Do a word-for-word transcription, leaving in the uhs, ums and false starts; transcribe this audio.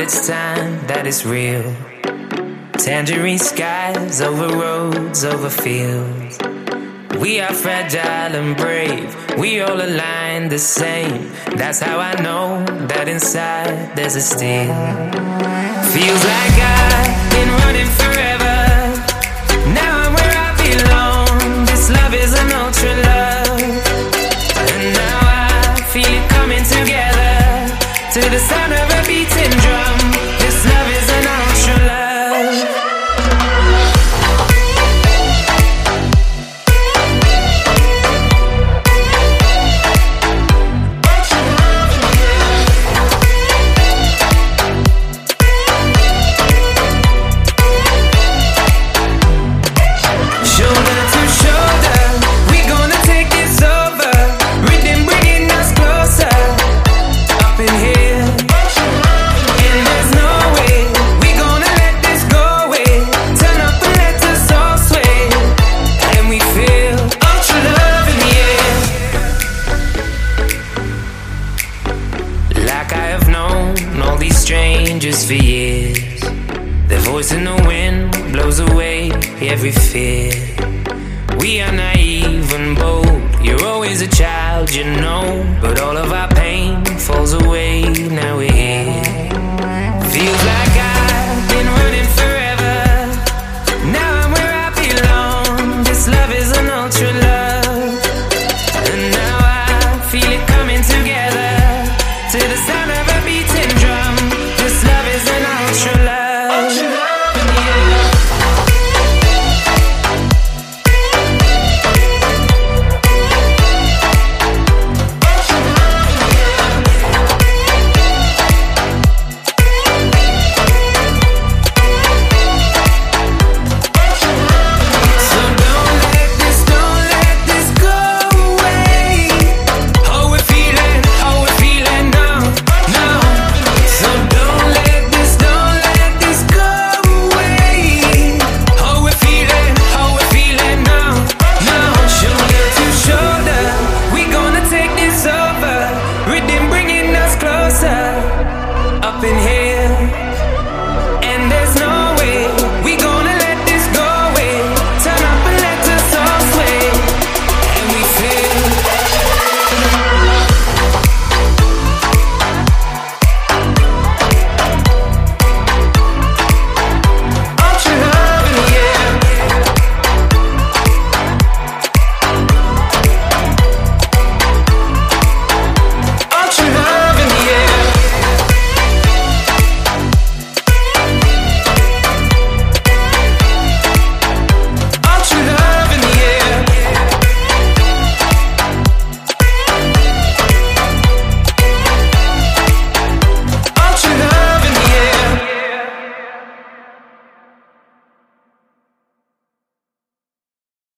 it's time that it's real. Tangerine skies over roads, over fields. We are fragile and brave, we all align the same. That's how I know that inside there's a steel. Feels like I've been running forever. Now I'm where I belong. This love is an ultra love. And now I feel it coming together to the sound of a beating drum. This love is an ultra love. Strangers for years, their voice in the wind blows away every fear. We are naive and bold, you're always a child, you know. But all of our pain falls away, now we're here. Feels like